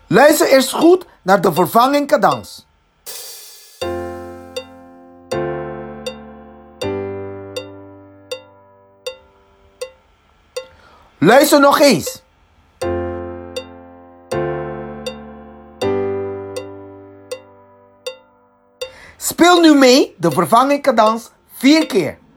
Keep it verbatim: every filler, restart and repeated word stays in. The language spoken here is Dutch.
Luister eerst goed naar de vervanging cadans. Luister nog eens. Speel nu mee de vervanging cadans vier keer.